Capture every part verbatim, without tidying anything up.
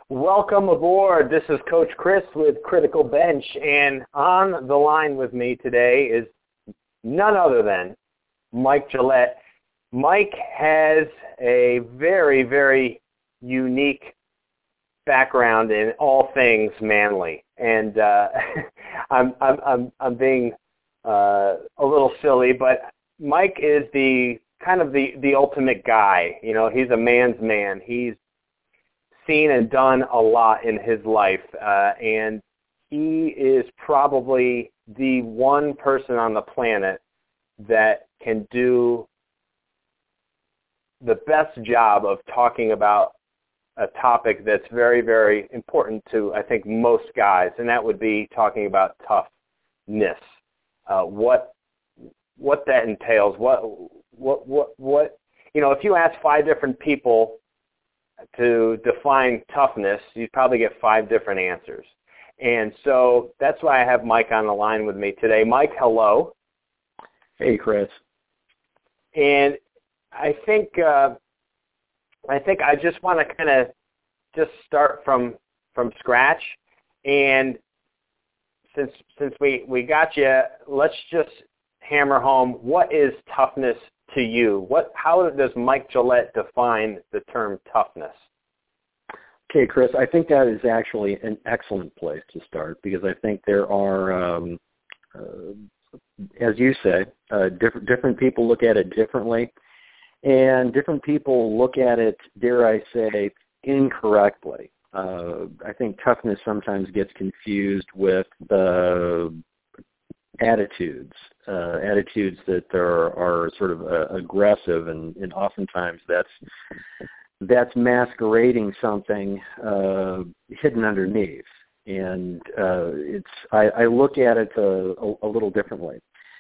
Welcome aboard. This is Coach Chris with Critical Bench, and on the line with me today is none other than Mike Gillette. Mike has a very, very unique background in all things manly, and uh, I'm, I'm, I'm, I'm being uh, a little silly, but Mike is the kind of the, the ultimate guy. You know, he's a man's man. He's seen and done a lot in his life, uh, and he is probably the one person on the planet that can do the best job of talking about a topic that's very, very important to, I think, most guys, and that would be talking about toughness. Uh, what what that entails, what what what what you know, if you ask five different people to define toughness, you'd probably get five different answers. And so that's why I have Mike on the line with me today. Mike, hello. Hey, Chris. And I think uh, I think I just want to kind of just start from from scratch. And since since we, we got you, let's just hammer home, what is toughness to you? What? How does Mike Gillette define the term toughness? Okay, Chris, I think that is actually an excellent place to start because I think there are, um, uh, as you say, uh, different different people look at it differently, and different people look at it, dare I say, incorrectly. Uh, I think toughness sometimes gets confused with the attitudes, uh, attitudes that are, are sort of uh, aggressive, and, and oftentimes that's that's masquerading something uh, hidden underneath. And uh, it's I, I look at it a, a, a little differently.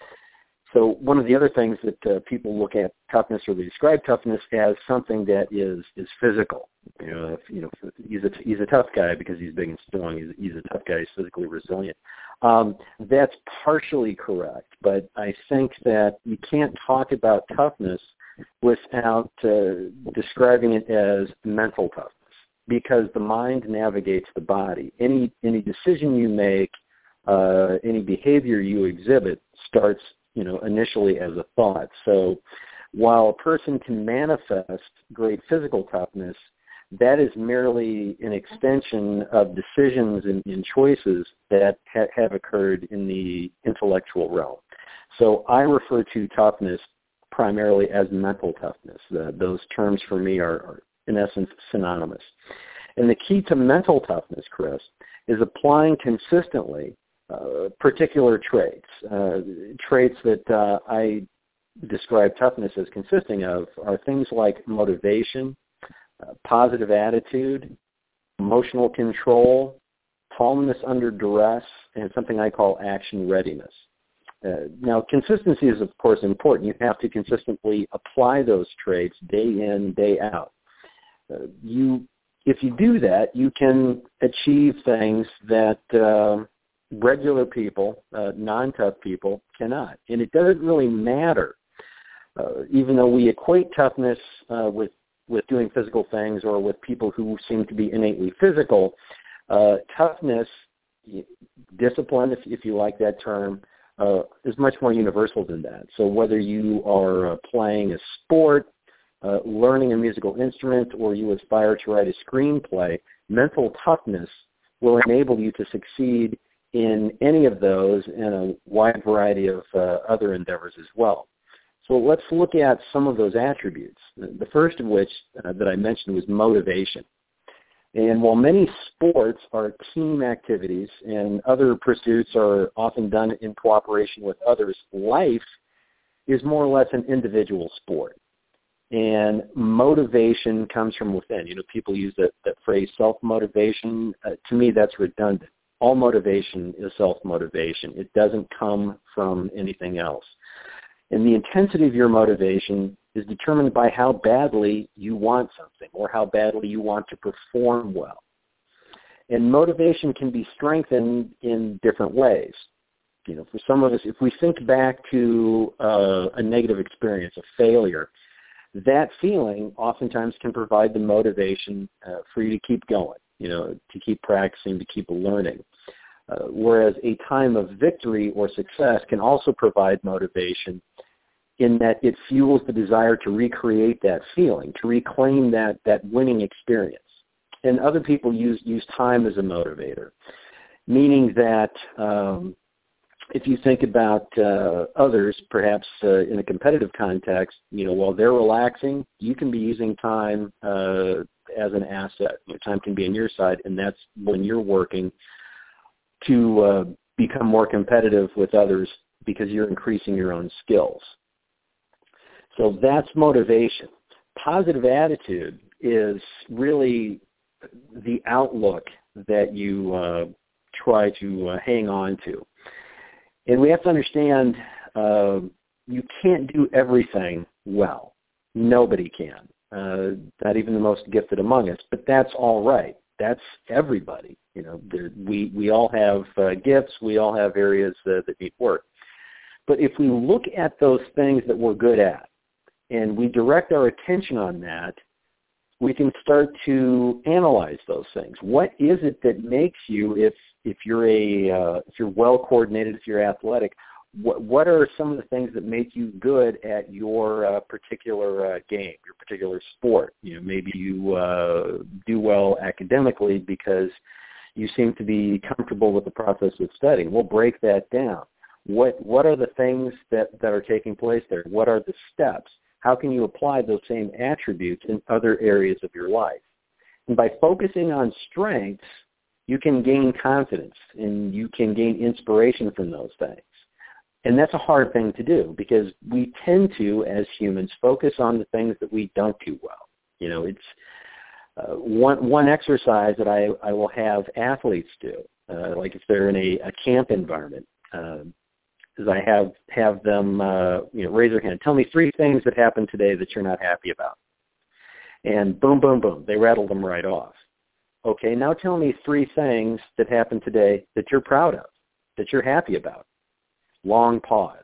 So one of the other things that uh, people look at toughness, or they describe toughness as something that is is physical. You know, if, you know, he's a he's a tough guy because he's big and strong. He's he's a tough guy. He's physically resilient. Um, that's partially correct, but I think that you can't talk about toughness without uh, describing it as mental toughness, because the mind navigates the body. Any any decision you make, uh, any behavior you exhibit starts, you know, initially as a thought. So while a person can manifest great physical toughness, that is merely an extension of decisions and, and choices that ha- have occurred in the intellectual realm. So I refer to toughness primarily as mental toughness. The, those terms for me are, are, in essence, synonymous. And the key to mental toughness, Chris, is applying consistently uh, particular traits. Uh, traits that uh, I describe toughness as consisting of are things like motivation, Uh, positive attitude, emotional control, calmness under duress, and something I call action readiness. Uh, now, consistency is, of course, important. You have to consistently apply those traits day in, day out. Uh, you, if you do that, you can achieve things that uh, regular people, uh, non-tough people, cannot. And it doesn't really matter, uh, even though we equate toughness uh, with with doing physical things or with people who seem to be innately physical. Uh, toughness, discipline, if, if you like that term, uh, is much more universal than that. So whether you are uh, playing a sport, uh, learning a musical instrument, or you aspire to write a screenplay, mental toughness will enable you to succeed in any of those and a wide variety of uh, other endeavors as well. So let's look at some of those attributes. The first of which uh, that I mentioned was motivation. And while many sports are team activities and other pursuits are often done in cooperation with others, life is more or less an individual sport. And motivation comes from within. You know, people use that, that phrase self-motivation. Uh, to me, that's redundant. All motivation is self-motivation. It doesn't come from anything else. And the intensity of your motivation is determined by how badly you want something or how badly you want to perform well. And motivation can be strengthened in different ways. You know, for some of us, if we think back to uh, a negative experience, a failure, that feeling oftentimes can provide the motivation uh, for you to keep going. you know, to keep practicing, to keep learning. Uh, whereas a time of victory or success can also provide motivation in that it fuels the desire to recreate that feeling, to reclaim that, that winning experience. And other people use, use time as a motivator, meaning that um, if you think about uh, others, perhaps uh, in a competitive context, you know, while they're relaxing, you can be using time uh, as an asset. Your time can be on your side, and that's when you're working to uh, become more competitive with others because you're increasing your own skills. So that's motivation. Positive attitude is really the outlook that you uh, try to uh, hang on to. And we have to understand uh, you can't do everything well. Nobody can, uh, not even the most gifted among us, but that's all right. That's everybody. You know, we, we all have uh, gifts. We all have areas uh, that need work. But if we look at those things that we're good at and we direct our attention on that, we can start to analyze those things. What is it that makes you, if if you're a uh, if you're well coordinated, if you're athletic, what what are some of the things that make you good at your uh, particular uh, game, your particular sport? You know, maybe you uh, do well academically because you seem to be comfortable with the process of studying. We'll break that down. What what are the things that, that are taking place there? What are the steps? How can you apply those same attributes in other areas of your life? And by focusing on strengths, you can gain confidence and you can gain inspiration from those things. And that's a hard thing to do because we tend to, as humans, focus on the things that we don't do well. You know, it's uh, one one exercise that I, I will have athletes do, uh, like if they're in a, a camp environment, uh, is I have have them uh, you know, raise their hand. Tell me three things that happened today that you're not happy about. And boom, boom, boom, they rattle them right off. Okay, now tell me three things that happened today that you're proud of, that you're happy about. Long pause.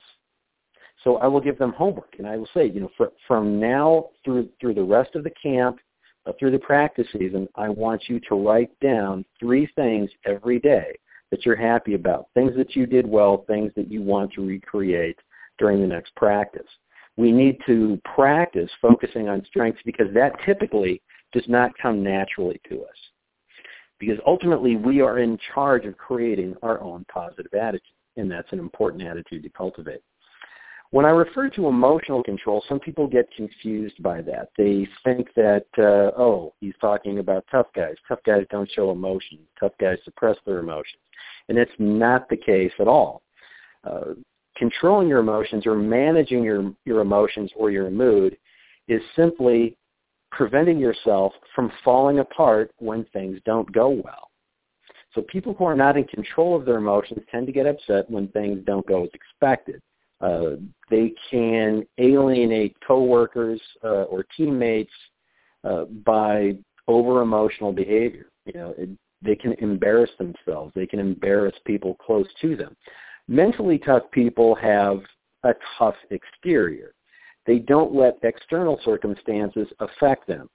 So I will give them homework, and I will say, you know, for, from now through through the rest of the camp, uh, through the practice season, I want you to write down three things every day that you're happy about, things that you did well, things that you want to recreate during the next practice. We need to practice focusing on strengths because that typically does not come naturally to us. Because ultimately we are in charge of creating our own positive attitude, and that's an important attitude to cultivate. When I refer to emotional control, some people get confused by that. They think that, uh, oh, he's talking about tough guys. Tough guys don't show emotion. Tough guys suppress their emotions. And that's not the case at all. Uh, controlling your emotions or managing your, your emotions or your mood is simply preventing yourself from falling apart when things don't go well. So people who are not in control of their emotions tend to get upset when things don't go as expected. Uh, they can alienate coworkers uh, or teammates uh, by over-emotional behavior. You know, it, they can embarrass themselves. They can embarrass people close to them. Mentally tough people have a tough exterior. They don't let external circumstances affect them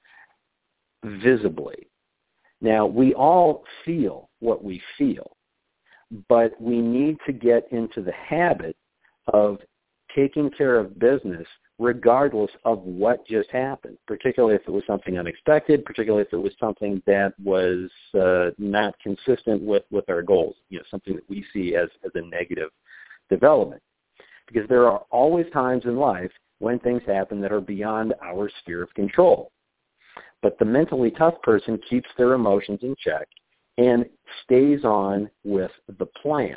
visibly. Now, we all feel what we feel, but we need to get into the habit of taking care of business regardless of what just happened, particularly if it was something unexpected, particularly if it was something that was uh, not consistent with, with our goals, you know, something that we see as, as a negative development. Because there are always times in life when things happen that are beyond our sphere of control. But the mentally tough person keeps their emotions in check and stays on with the plan.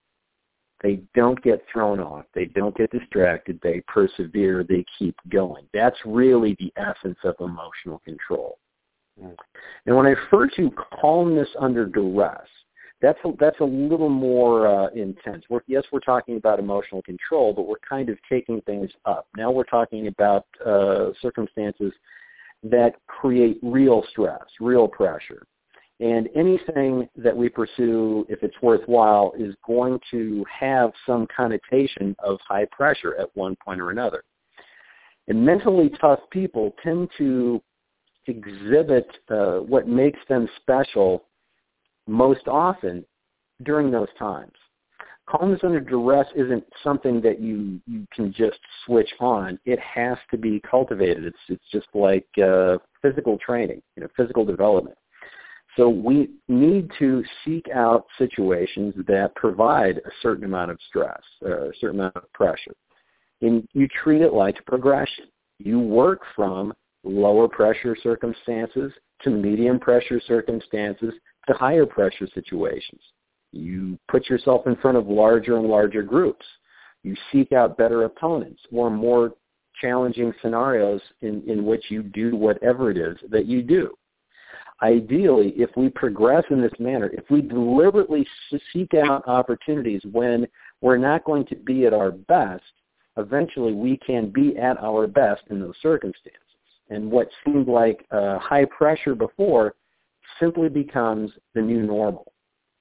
They don't get thrown off. They don't get distracted. They persevere. They keep going. That's really the essence of emotional control. Mm. And when I refer to calmness under duress, that's a, that's a little more uh, intense. We're, yes, we're talking about emotional control, but we're kind of taking things up. Now we're talking about uh, circumstances that create real stress, real pressure. And anything that we pursue, if it's worthwhile, is going to have some connotation of high pressure at one point or another. And mentally tough people tend to exhibit uh, what makes them special most often during those times. Calmness under duress isn't something that you, you can just switch on. It has to be cultivated. It's it's just like uh, physical training, you know, physical development. So we need to seek out situations that provide a certain amount of stress, or a certain amount of pressure. And you treat it like progression. You work from lower pressure circumstances to medium pressure circumstances to higher pressure situations. You put yourself in front of larger and larger groups. You seek out better opponents or more challenging scenarios in, in which you do whatever it is that you do. Ideally, if we progress in this manner, if we deliberately seek out opportunities when we're not going to be at our best, eventually we can be at our best in those circumstances. And what seemed like uh, high pressure before simply becomes the new normal.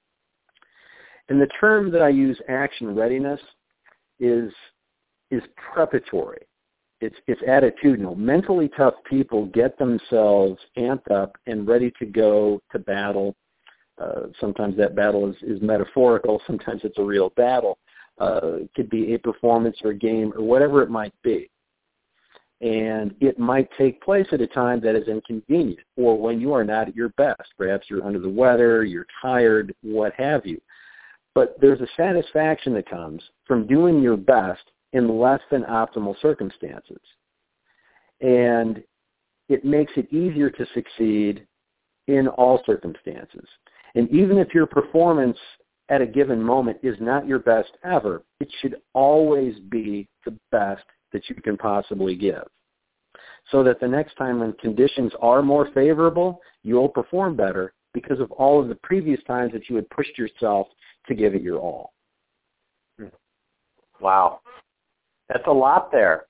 And the term that I use, action readiness, is is preparatory. It's it's attitudinal. Mentally tough people get themselves amped up and ready to go to battle. Uh, sometimes that battle is, is metaphorical. Sometimes it's a real battle. Uh, it could be a performance or a game or whatever it might be. And it might take place at a time that is inconvenient or when you are not at your best. Perhaps you're under the weather, you're tired, what have you. But there's a satisfaction that comes from doing your best in less than optimal circumstances. And it makes it easier to succeed in all circumstances. And even if your performance at a given moment is not your best ever, it should always be the best that you can possibly give. So that the next time when conditions are more favorable, you'll perform better because of all of the previous times that you had pushed yourself to give it your all. Wow. That's a lot there.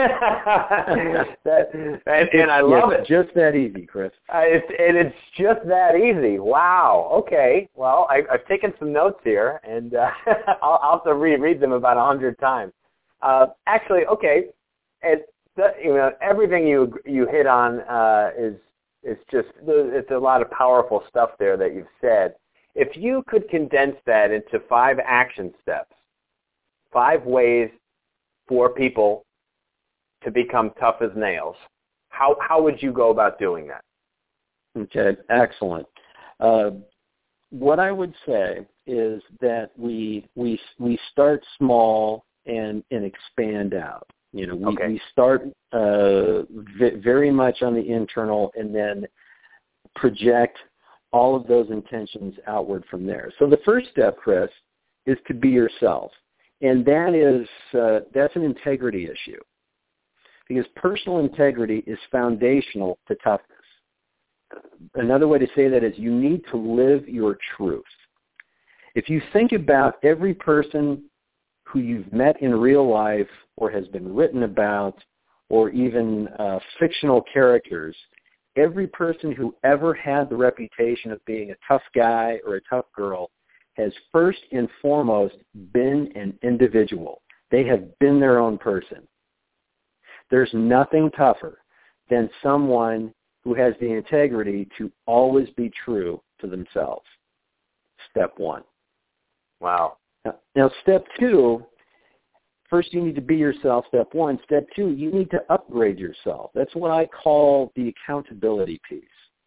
that, and, and I love it's it. Just that easy, Chris. Uh, it's, and it's just that easy. Wow. Okay. Well, I, I've taken some notes here, and uh, I'll, I'll have to reread them about a hundred times. Uh, actually, okay. And the, you know, everything you you hit on uh, is is just it's a lot of powerful stuff there that you've said. If you could condense that into five action steps, five ways for people to become tough as nails, how how would you go about doing that? Okay, excellent. Uh, what I would say is that we we we start small and and expand out. You know, we, okay. we start uh, v- very much on the internal and then project all of those intentions outward from there. So the first step, Chris, is to be yourself. And that is, uh, that's an integrity issue. Because personal integrity is foundational to toughness. Another way to say that is you need to live your truth. If you think about every person who you've met in real life or has been written about or even uh, fictional characters, every person who ever had the reputation of being a tough guy or a tough girl has first and foremost been an individual. They have been their own person. There's nothing tougher than someone who has the integrity to always be true to themselves. Step one. Wow. Now, now step two, first you need to be yourself, step one. Step two, you need to upgrade yourself. That's what I call the accountability piece.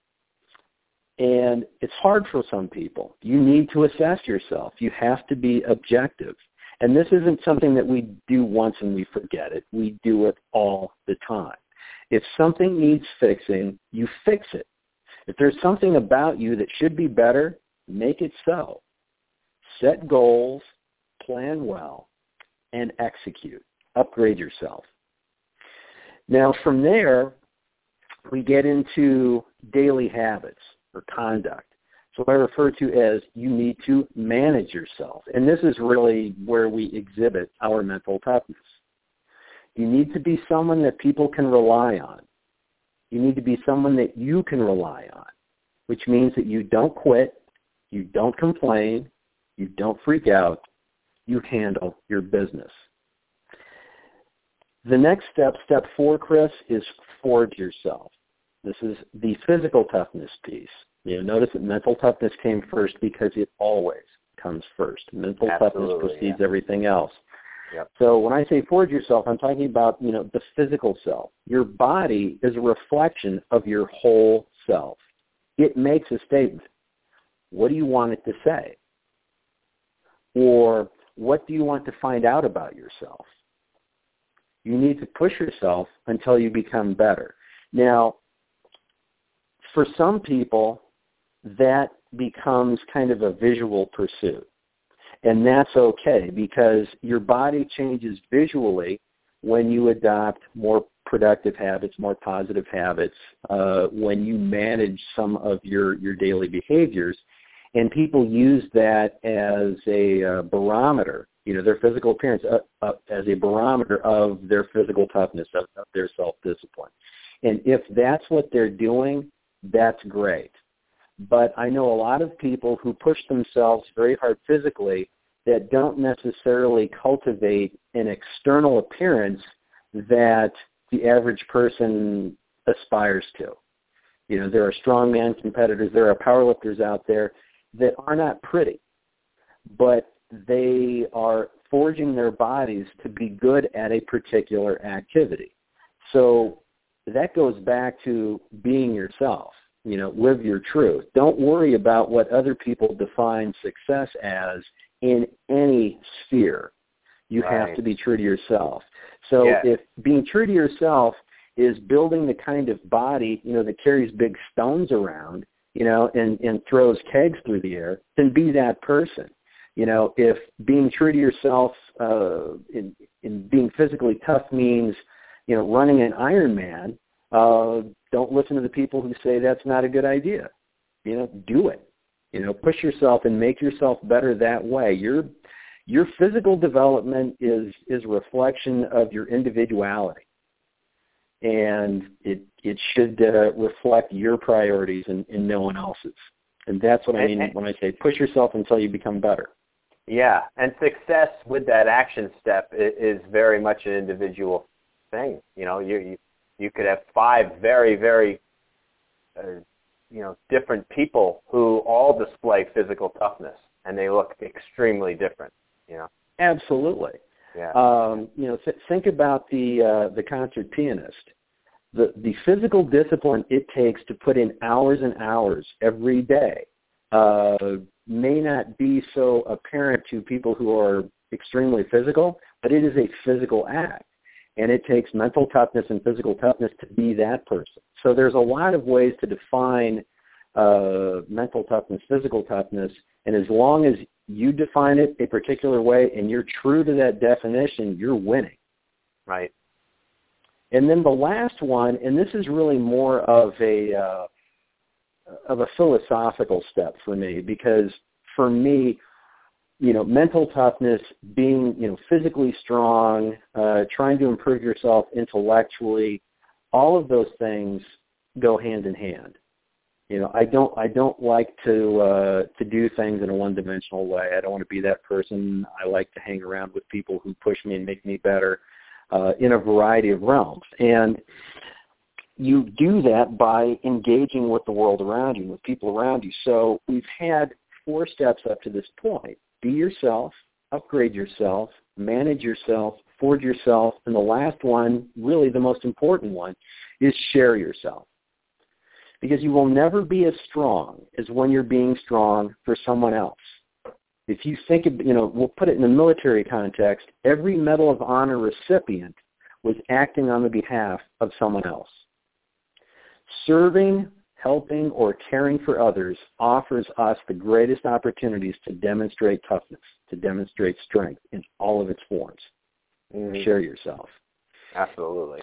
And it's hard for some people. You need to assess yourself. You have to be objective. And this isn't something that we do once and we forget it. We do it all the time. If something needs fixing, you fix it. If there's something about you that should be better, make it so. Set goals, plan well, and execute. Upgrade yourself. Now, from there, we get into daily habits or conduct. So what I refer to as you need to manage yourself. And this is really where we exhibit our mental toughness. You need to be someone that people can rely on. You need to be someone that you can rely on, which means that you don't quit, you don't complain, you don't freak out, you handle your business. The next step, step four, Chris, is forge yourself. This is the physical toughness piece. You know, notice that mental toughness came first because it always comes first. Mental Absolutely, toughness precedes yeah. everything else. Yep. So when I say forge yourself, I'm talking about, you know, the physical self. Your body is a reflection of your whole self. It makes a statement. What do you want it to say? Or what do you want to find out about yourself? You need to push yourself until you become better. Now, for some people, that becomes kind of a visual pursuit. And that's okay because your body changes visually when you adopt more productive habits, more positive habits, uh, when you manage some of your, your daily behaviors. And people use that as a uh, barometer, you know, their physical appearance uh, uh, as a barometer of their physical toughness, of, of their self-discipline. And if that's what they're doing, that's great. But I know a lot of people who push themselves very hard physically that don't necessarily cultivate an external appearance that the average person aspires to. You know, there are strongman competitors, there are powerlifters out there that are not pretty, but they are forging their bodies to be good at a particular activity. So that goes back to being yourself. You know, live your truth. Don't worry about what other people define success as in any sphere. You Right. have to be true to yourself. So yeah. if being true to yourself is building the kind of body, you know, that carries big stones around, you know, and, and throws kegs through the air, then be that person. You know, if being true to yourself uh, in, in being physically tough means, you know, running an Ironman, uh, don't listen to the people who say that's not a good idea. You know, do it. You know, push yourself and make yourself better that way. Your your physical development is is a reflection of your individuality, and it it should uh, reflect your priorities and, and no one else's. And that's what I mean when I say push yourself until you become better. Yeah, and success with that action step is, is very much an individual thing. You know, you you, you could have five very very uh, you know, different people who all display physical toughness, and they look extremely different, you know. Absolutely. Yeah. Um, you know, th- think about the uh, the concert pianist. The the physical discipline it takes to put in hours and hours every day uh, may not be so apparent to people who are extremely physical, but it is a physical act. And it takes mental toughness and physical toughness to be that person. So there's a lot of ways to define uh, mental toughness, physical toughness, and as long as you define it a particular way and you're true to that definition, you're winning. Right. And then the last one, and this is really more of a uh, of a philosophical step for me, because for me, you know, mental toughness, being, you know, physically strong, uh, trying to improve yourself intellectually, all of those things go hand in hand. You know, I don't, I don't like to uh, to do things in a one-dimensional way. I don't want to be that person. I like to hang around with people who push me and make me better uh, in a variety of realms. And you do that by engaging with the world around you, with people around you. So we've had four steps up to this point. Be yourself, upgrade yourself, manage yourself, forge yourself, and the last one, really the most important one, is share yourself. Because you will never be as strong as when you're being strong for someone else. If you think of, you know, we'll put it in a military context, every Medal of Honor recipient was acting on the behalf of someone else. Serving, helping, or caring for others offers us the greatest opportunities to demonstrate toughness, to demonstrate strength in all of its forms. Mm-hmm. Share yourself. Absolutely.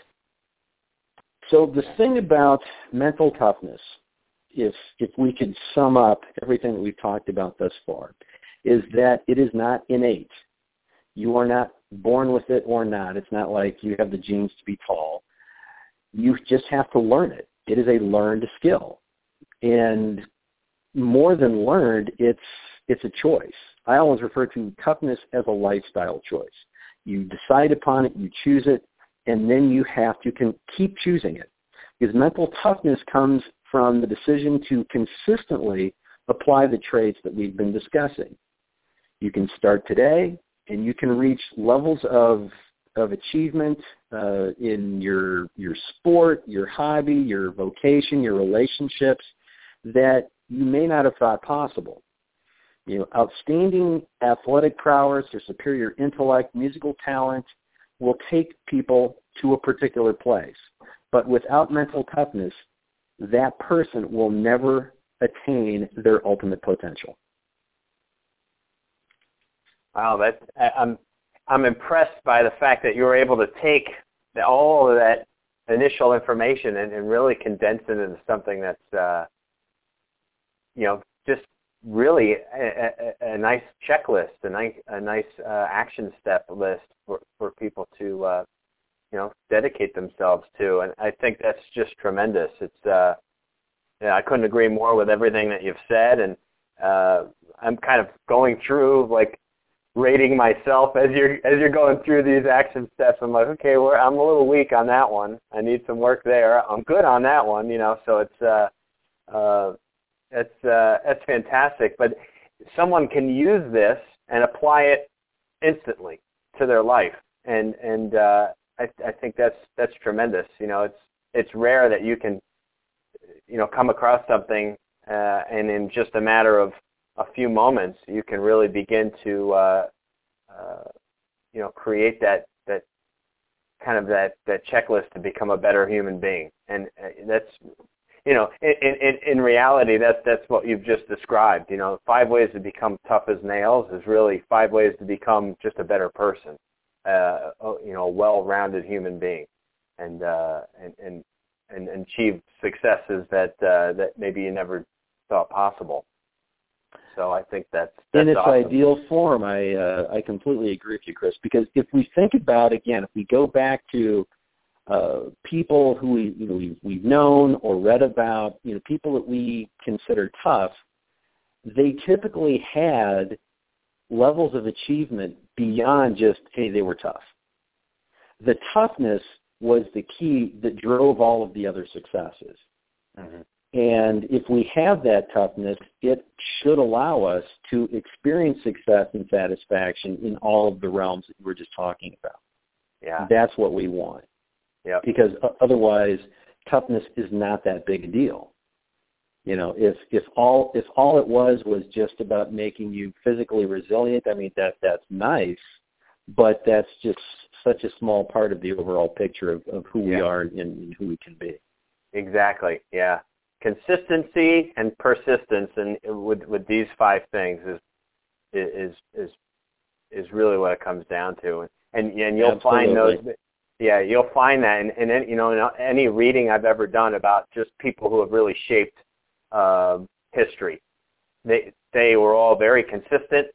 So the thing about mental toughness, if if we could sum up everything that we've talked about thus far, is that it is not innate. You are not born with it or not. It's not like you have the genes to be tall. You just have to learn it. It is a learned skill. And more than learned, it's it's a choice. I always refer to toughness as a lifestyle choice. You decide upon it, you choose it, and then you have to can keep choosing it. Because mental toughness comes from the decision to consistently apply the traits that we've been discussing. You can start today, and you can reach levels of of achievement uh, in your your sport, your hobby, your vocation, your relationships that you may not have thought possible. You know, outstanding athletic prowess or superior intellect, musical talent will take people to a particular place. But without mental toughness, that person will never attain their ultimate potential. Wow, that I'm I'm impressed by the fact that you were able to take the, all of that initial information and, and really condense it into something that's, uh, you know, just really a, a, a nice checklist, a nice a nice uh, action step list for, for people to, uh, you know, dedicate themselves to, and I think that's just tremendous. It's, uh, yeah, I couldn't agree more with everything that you've said, and uh, I'm kind of going through like. rating myself as you're as you're going through these action steps. I'm like, okay, well, I'm a little weak on that one. I need some work there. I'm good on that one, you know. So it's uh, uh, it's uh, that's fantastic. But someone can use this and apply it instantly to their life, and and uh, I, I think that's that's tremendous. You know, it's it's rare that you can, you know, come across something uh, and in just a matter of a few moments, you can really begin to, uh, uh, you know, create that that kind of that, that checklist to become a better human being. And uh, that's, you know, in, in, in reality, that's that's what you've just described. You know, five ways to become tough as nails is really five ways to become just a better person, uh, you know, a well-rounded human being, and uh, and, and and and achieve successes that uh, that maybe you never thought possible. So I think that's, that's in its awesome. ideal form. I uh, I completely agree with you, Chris. Because if we think about, again, if we go back to uh, people who we you know we've, we've known or read about, you know, people that we consider tough, they typically had levels of achievement beyond just, hey, they were tough. The toughness was the key that drove all of the other successes. Mm-hmm. And if we have that toughness, it should allow us to experience success and satisfaction in all of the realms that we're just talking about. Yeah, that's what we want. Yeah, because otherwise, toughness is not that big a deal. You know, if if all if all it was was just about making you physically resilient, I mean that that's nice, but that's just such a small part of the overall picture of, of who yeah. we are and, and who we can be. Exactly. Yeah. Consistency and persistence, and with with these five things is is is is really what it comes down to, and and, and you'll Absolutely. find those. Yeah, you'll find that, in, in any, you know, in any reading I've ever done about just people who have really shaped uh, history. They they were all very consistent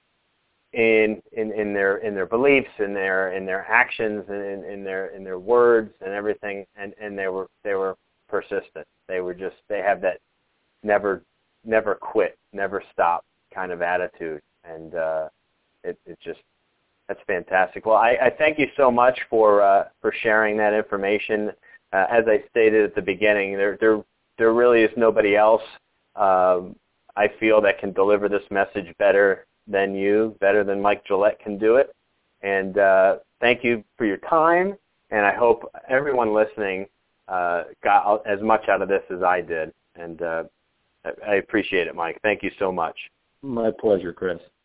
in in in their in their beliefs, in their in their actions, and in, in their in their words and everything, and and they were they were persistent. They were just, they have that never, never quit, never stop kind of attitude. And uh, it, it just, that's fantastic. Well, I, I thank you so much for uh, for sharing that information. Uh, as I stated at the beginning, there there there really is nobody else um, I feel that can deliver this message better than you, better than Mike Gillette can do it. And uh, thank you for your time. And I hope everyone listening Uh, got as much out of this as I did, and uh, I appreciate it, Mike. Thank you so much. My pleasure, Chris.